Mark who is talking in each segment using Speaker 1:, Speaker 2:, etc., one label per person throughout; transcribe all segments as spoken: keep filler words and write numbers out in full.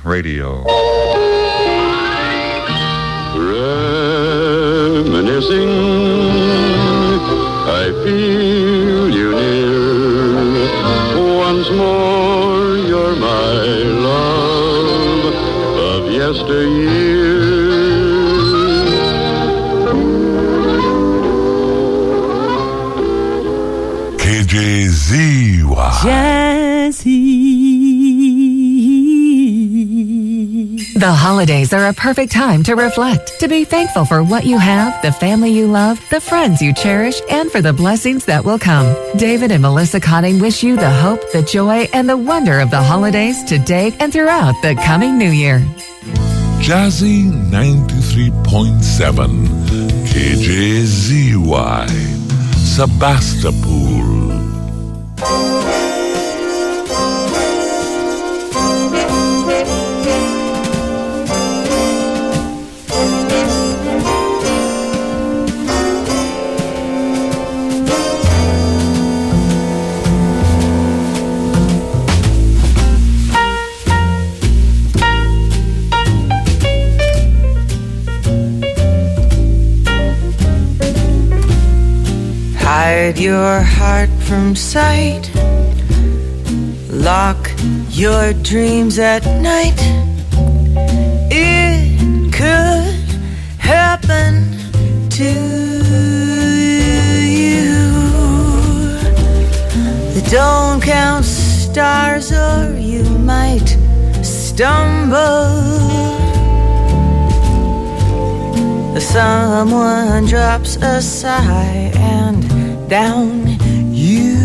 Speaker 1: Radio.
Speaker 2: Reminiscing, I feel you near. Once more, you're my love of yesteryear.
Speaker 3: K J Z Y.
Speaker 4: Jazzy.
Speaker 5: The holidays are a perfect time to reflect, to be thankful for what you have, the family you love, the friends you cherish, and for the blessings that will come. David and Melissa Cotting wish you the hope, the joy, and the wonder of the holidays today and throughout the coming new year.
Speaker 3: Jazzy ninety-three point seven K J Z Y Sebastopol.
Speaker 6: Hide your heart from sight. Lock your dreams at night. It could happen to you. Don't count stars or you might stumble. Someone drops a sigh and down you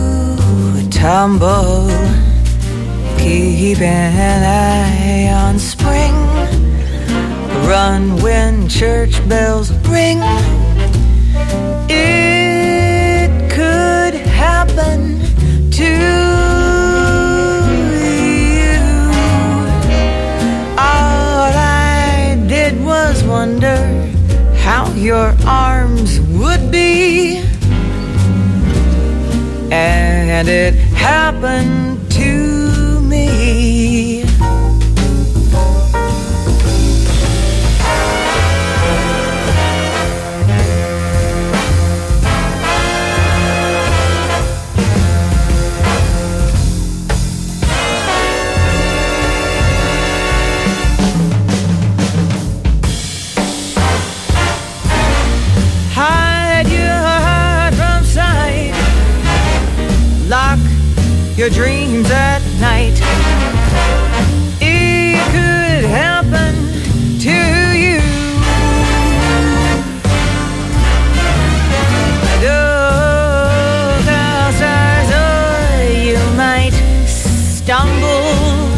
Speaker 6: tumble. Keep an eye on spring. Run when church bells ring. It could happen to you. All I did was wonder how your arms would be. And it happened to me. Your dreams at night. It could happen to you. Look outside or you might stumble.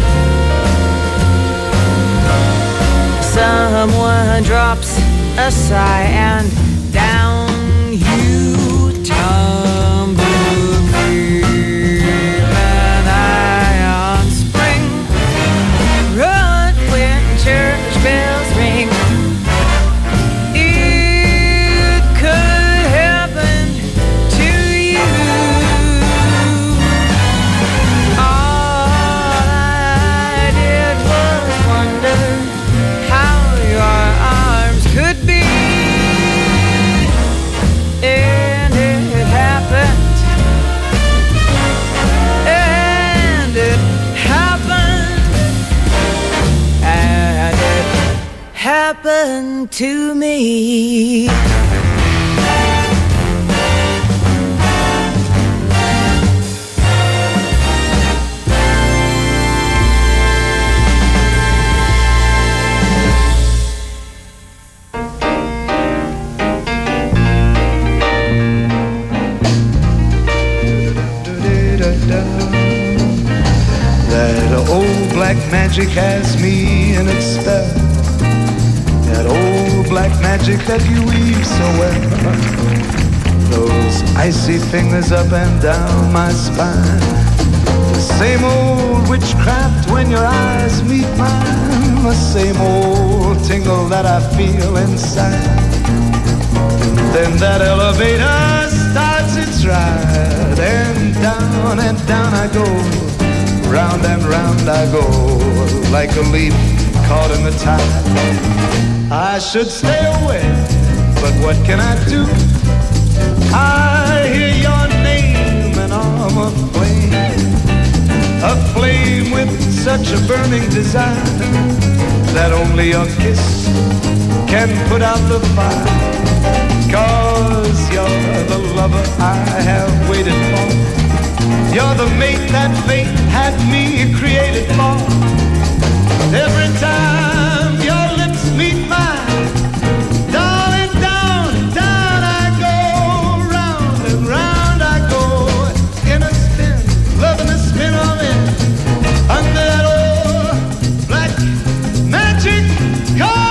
Speaker 6: Someone drops a sigh and down you tumble. Bells ring. It could happen to you. All I did was wonder how your arms could be. And it happened. And it happened. And it happened to me.
Speaker 7: That old black magic has me in its spell. That old black magic that you weave so well. Those icy fingers up and down my spine. The same old witchcraft when your eyes meet mine. The same old tingle that I feel inside. Then that elevator starts its ride. And down and down I go. round and round I go, like a leaf caught in the tide. I should stay away, but what can I do? I hear your name and I'm aflame, aflame with such a burning desire that only a kiss can put out the fire. 'Cause you're the lover I have waited for. You're the mate that fate had me created for. Every time your lips meet mine, darling, down, down I go, round and round I go, in a spin, loving the spin of it, under that old black magic car.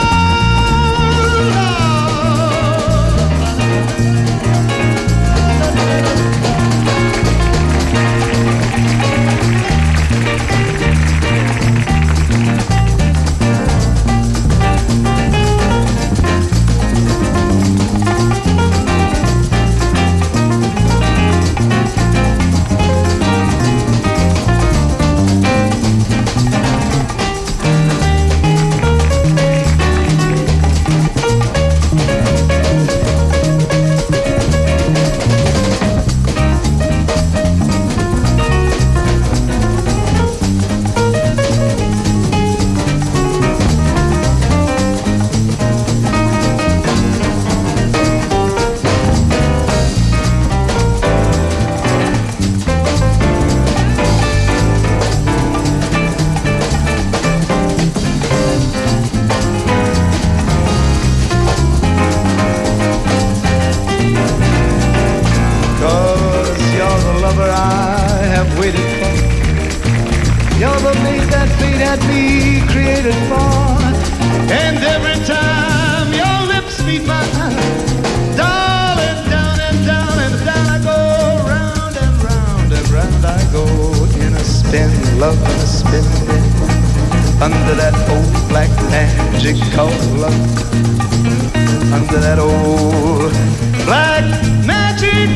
Speaker 7: Under that old black magic collar, under that old black magic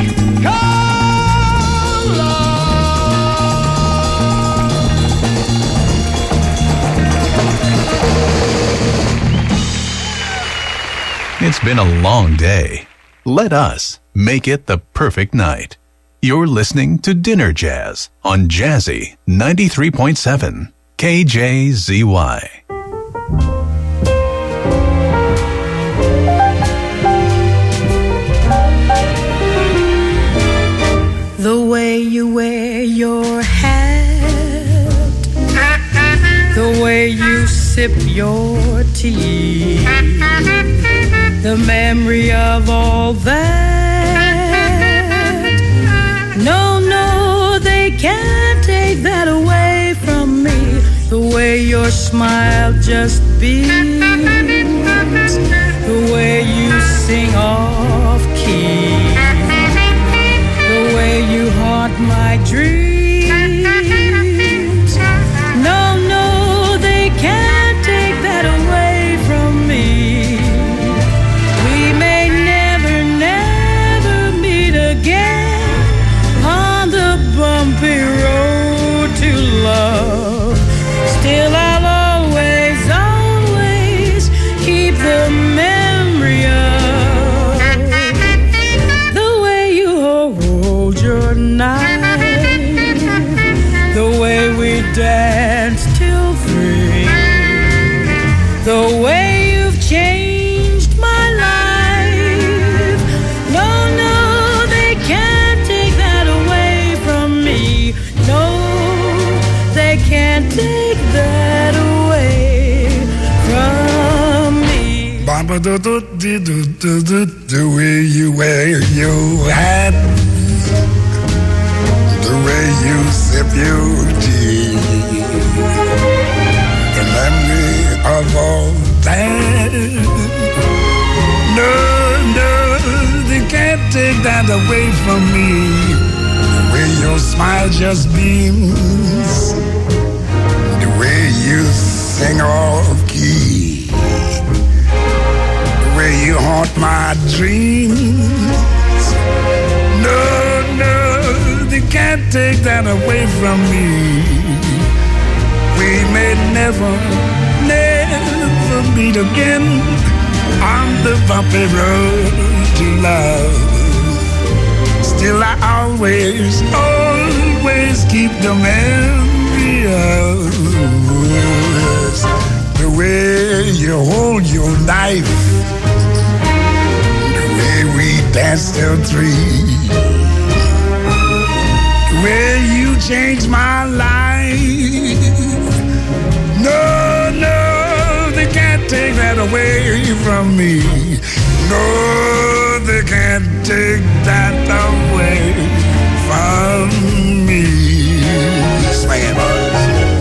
Speaker 7: collar.
Speaker 1: It's been a long day. Let us make it the perfect night. You're listening to Dinner Jazz on Jazzy ninety-three point seven K J Z Y.
Speaker 6: The way you wear your hat, the way you sip your tea, the memory of all that. No, no, they can't take that away from me. The way your smile just beams, the way you sing off key, the way you haunt my dreams. No, no, they can't take that away from me. We may never, never meet again on the bumpy road to love. Still I'll always, always keep the memory of the way you hold your knife, the way we danced till three, the way you've changed my life. No, no, they can't take that away from me. No, they can't take that away from me.
Speaker 8: Baba do do do do do do, the way you wear your hat, the way you sip your tea, the memory of all that. No, no, they can't take that away from me. The way your smile just beams, the way you sing off key, the way you haunt my dreams. No, no, they can't take that away from me. we may never, never meet again on the bumpy road to love. Still I always, always keep the memory of the way you hold your knife, the way we danced till three, the way you changed my life. No, no, they can't take that away from me. No, they can't take that away from me. Swing it, boys.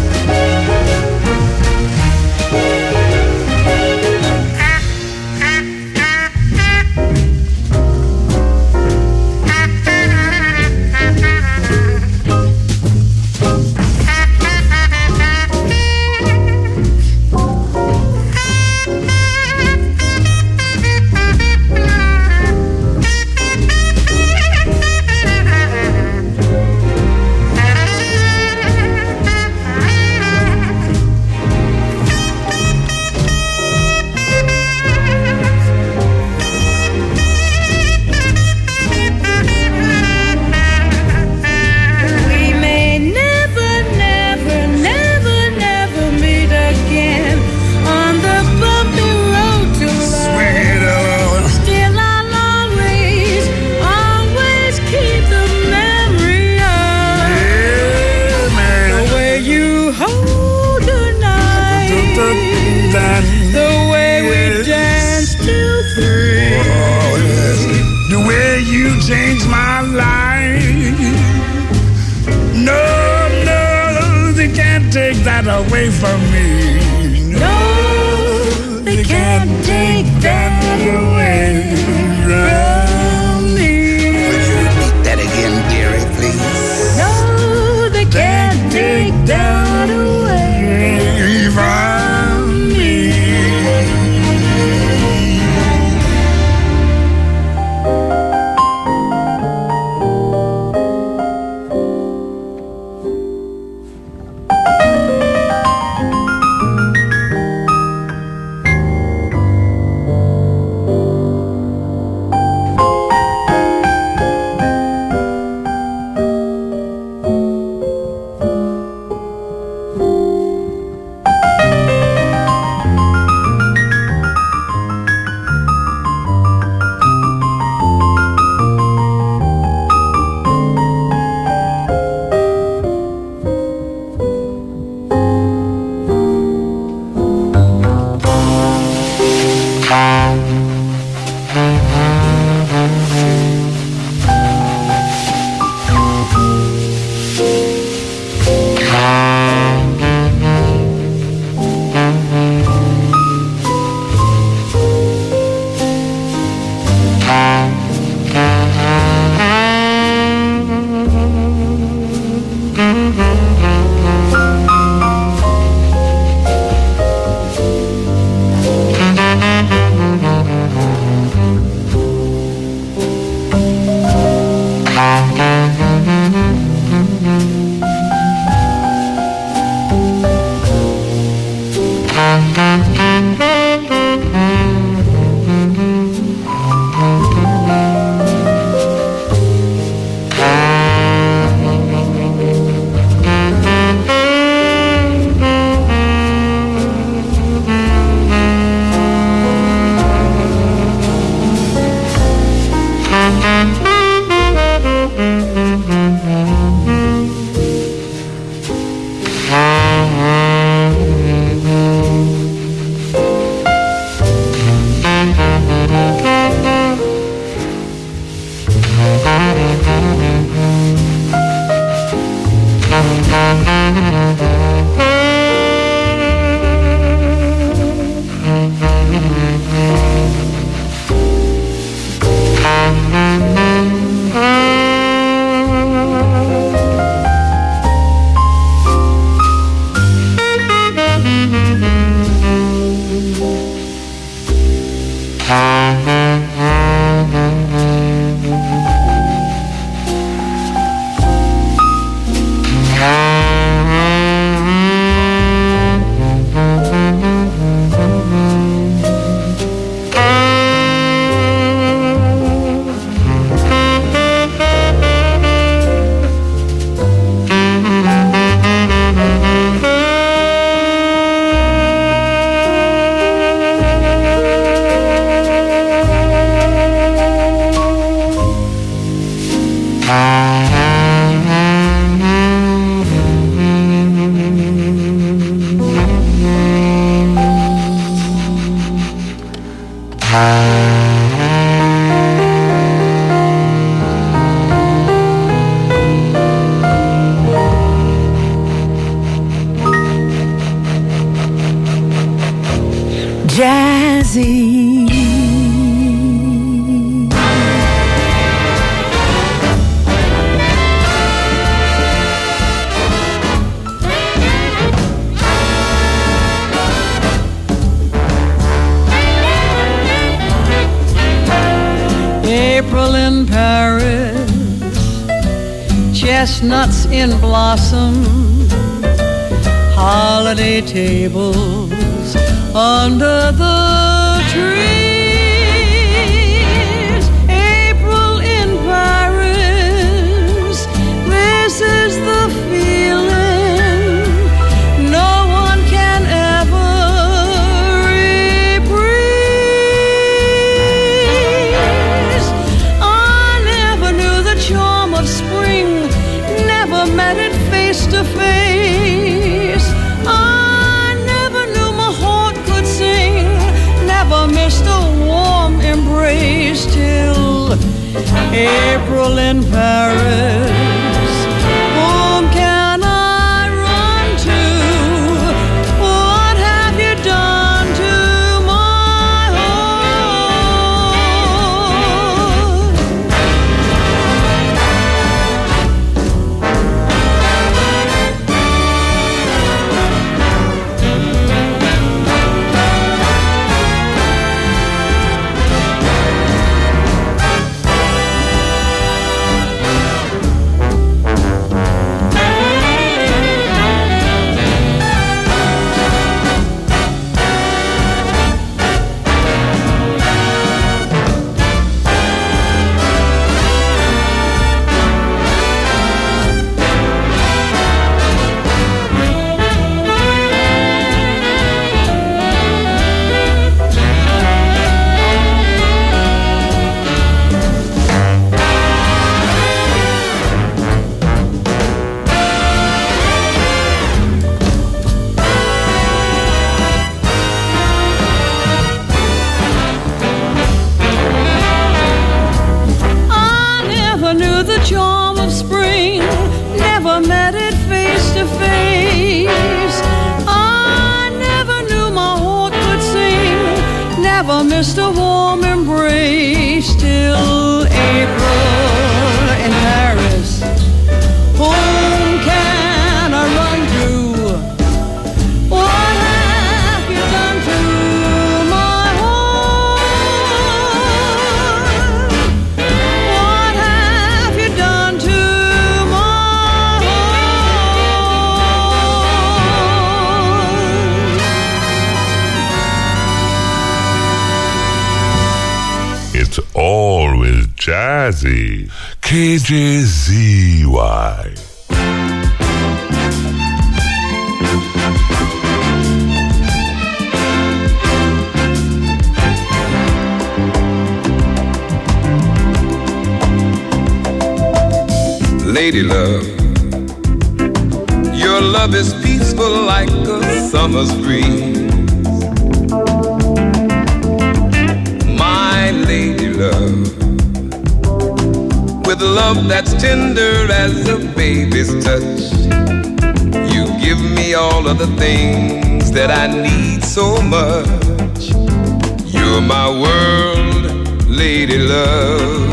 Speaker 8: Changed my life. No, no, they can't take that away from me. No, they can't take that away from me. Would you repeat that again, dearie, please? No, they can't take that away from me.
Speaker 4: Jazzy.
Speaker 6: April in Paris, chestnuts in blossom, holiday tables under the trees. April in Paris, this is the feeling no one can ever reprise. I never knew the charm of spring, never met it face to face. I never knew my heart could sing, never missed a warm embrace till April in Paris. Whom can I run to? What have you done to my heart? Charm of spring, never met it face to face. I never knew my heart could sing, never missed a warm embrace till April in Paris. Whom can I run to? What have you done to my heart? What have you done to my heart?
Speaker 3: It's always jazzy. K J Z Y.
Speaker 9: Lady love, your love is peaceful like a summer's breeze. My lady love, with love that's tender as a baby's touch, you give me all of the things that I need so much. You're my world, lady love.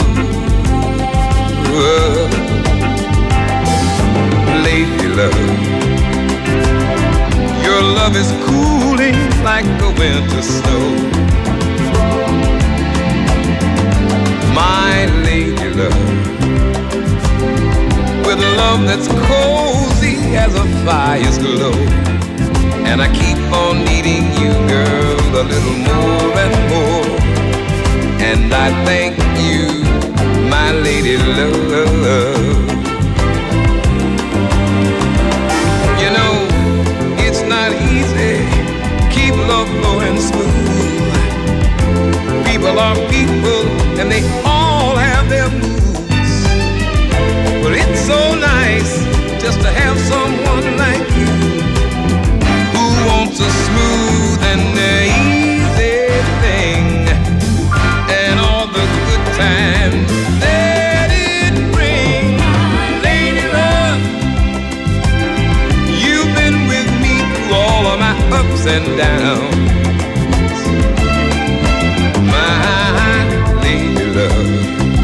Speaker 9: Lady love, your love is cooling like the winter snow. My lady love, with love that's cozy as a fire's glow. And I keep on needing you, girl, a little more and more. And I thank you, my lady love. You know, it's not easy, keep love flowing smooth. People are people, and they all have their moods. But it's so nice just to have someone like you, who wants a smooth and easy thing. and downs. My lady love,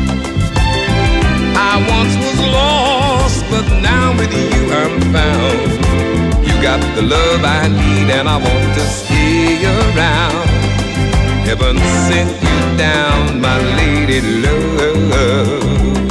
Speaker 9: I once was lost, but now with you I'm found. You got the love I need and I want to stay around. Heaven sent you down, my lady love.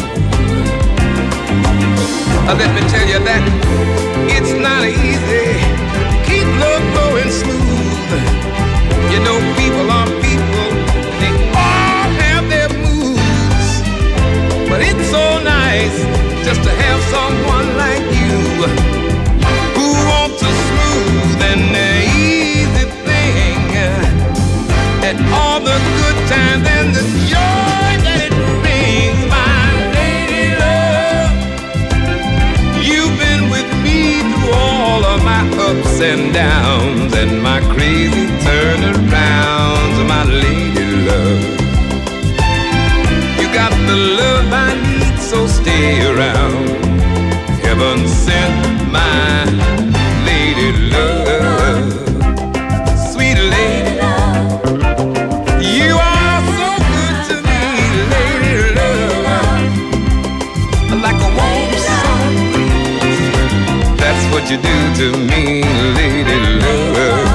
Speaker 9: Uh, let me tell you that it's not easy. Keep love going smooth. You know people are people, they all have their moods. But it's so nice just to have someone like you who wants a smooth and easy thing, and all the good times and the joy that it brings. My lady love, you've been with me through all of my ups and downs and my crazy turnarounds. My lady love, you got the love I need, so stay around. Heaven sent my lady love, sweet lady love. You are so good to me, lady love, like a warm sun breeze. That's what you do to me, lady love.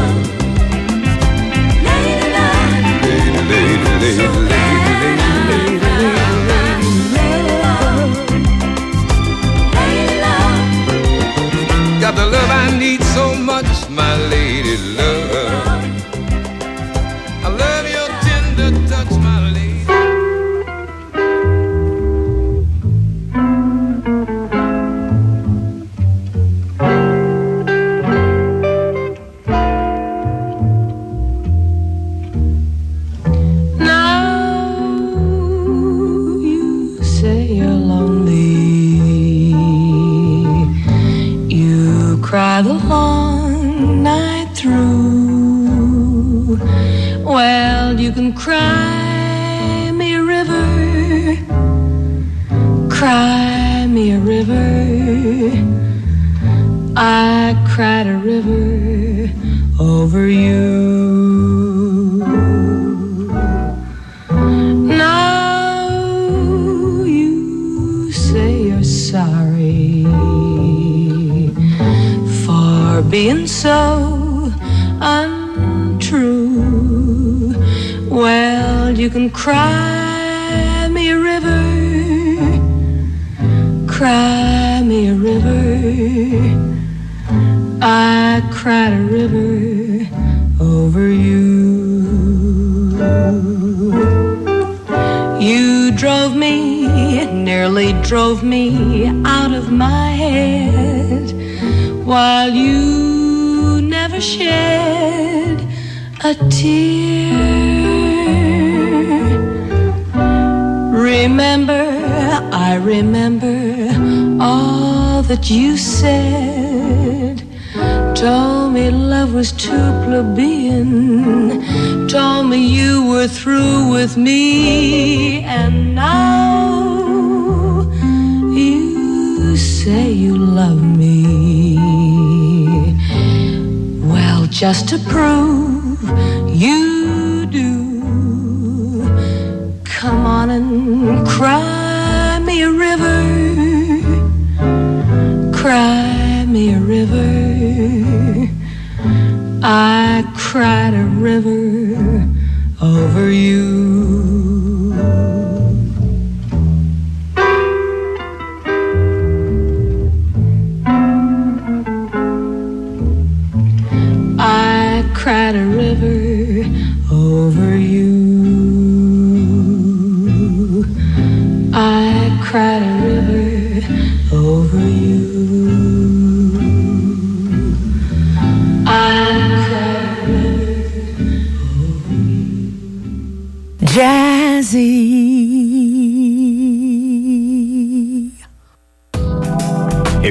Speaker 9: Lady love, lady, lady, lady, lady, lady, lady. Got the love I need so much, my lady love. I love your tender touch, my lady.
Speaker 6: Now you say you're lonely. You cry the long night through. Well, you can cry me a river, cry me a river. I cried a river over you. Now you say you're sorry for being so untrue. Well, you can cry me a river, cry me a river. I cried a river over you. You drove me, nearly drove me out of my head, while you never shed a tear. Remember, I remember all that you said. Told me love was too plebeian, told me you were through with me, and now you say you love me. Well, just to prove you do, come on and cry me a river, cry me a river. I cried a river over you. I cried a river over you. I cried a river over you.
Speaker 4: Jazzy.
Speaker 10: If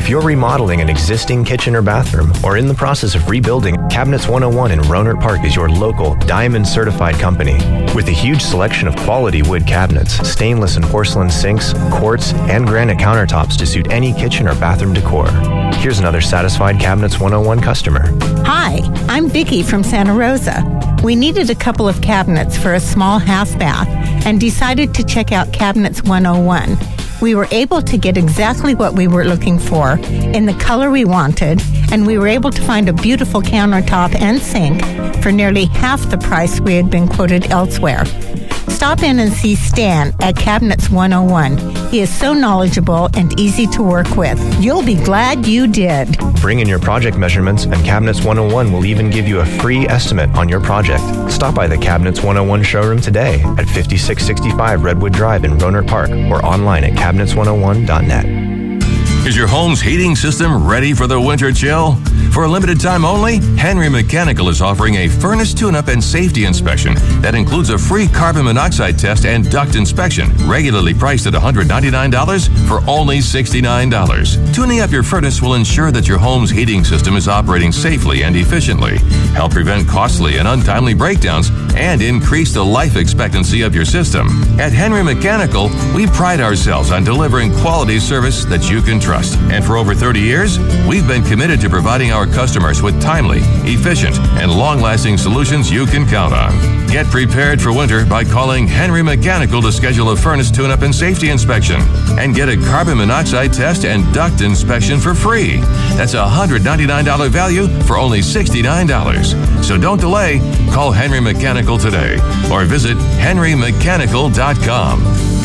Speaker 10: If you're remodeling an existing kitchen or bathroom or in the process of rebuilding, Cabinets one oh one in Rohnert Park is your local Diamond certified company. With a huge selection of quality wood cabinets, stainless and porcelain sinks, quartz, and granite countertops to suit any kitchen or bathroom decor. Here's another satisfied Cabinets one oh one customer.
Speaker 11: Hi, I'm Vicki from Santa Rosa. We needed a couple of cabinets for a small half bath and decided to check out Cabinets one oh one. We were able to get exactly what we were looking for in the color we wanted, and we were able to find a beautiful countertop and sink for nearly half the price we had been quoted elsewhere. Stop in and see Stan at Cabinets one oh one. He is so knowledgeable and easy to work with. You'll be glad you did.
Speaker 10: Bring in your project measurements, and Cabinets one oh one will even give you a free estimate on your project. Stop by the Cabinets one oh one showroom today at fifty-six sixty-five Redwood Drive in Rohnert Park or online at cabinets one oh one dot net.
Speaker 12: Is your home's heating system ready for the winter chill? For a limited time only, Henry Mechanical is offering a furnace tune-up and safety inspection that includes a free carbon monoxide test and duct inspection, regularly priced at one hundred ninety-nine dollars for only sixty-nine dollars. Tuning up your furnace will ensure that your home's heating system is operating safely and efficiently, help prevent costly and untimely breakdowns, and increase the life expectancy of your system. At Henry Mechanical, we pride ourselves on delivering quality service that you can trust. And for over thirty years, we've been committed to providing our customers with timely, efficient, and long-lasting solutions you can count on. Get prepared for winter by calling Henry Mechanical to schedule a furnace tune-up and safety inspection and get a carbon monoxide test and duct inspection for free. That's a one hundred ninety-nine dollars value for only sixty-nine dollars. So don't delay. Call Henry Mechanical today or visit henry mechanical dot com.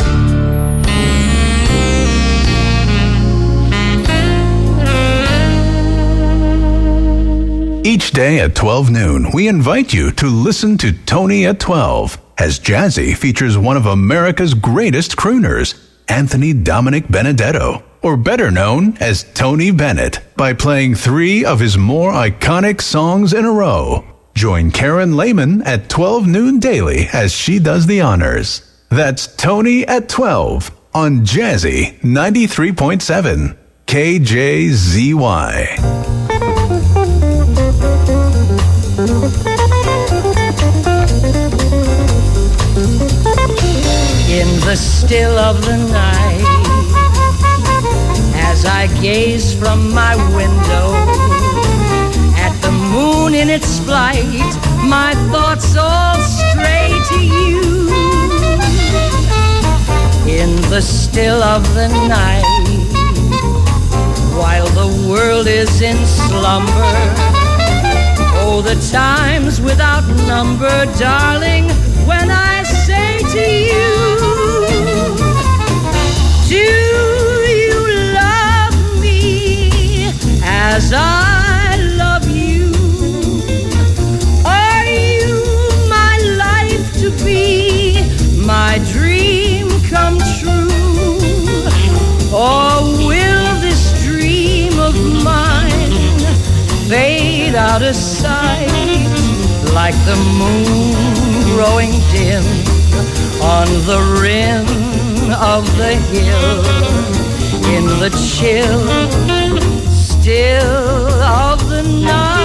Speaker 1: Each day at twelve noon, we invite you to listen to Tony at twelve, as Jazzy features one of America's greatest crooners, Anthony Dominic Benedetto, or better known as Tony Bennett, by playing three of his more iconic songs in a row. Join Karen Lehman at twelve noon daily as she does the honors. That's Tony at twelve on Jazzy ninety-three point seven, K J Z Y.
Speaker 6: In the still of the night, as I gaze from my window at the moon in its flight, my thoughts all stray to you. In the still of the night, while the world is in slumber, oh, the times without number, darling, when I say to you, do you love me as I love you? Are you my life to be, my dream come true? Or will this dream of mine fade out of sight like the moon growing dim on the rim of the hill, in the chill still of the night?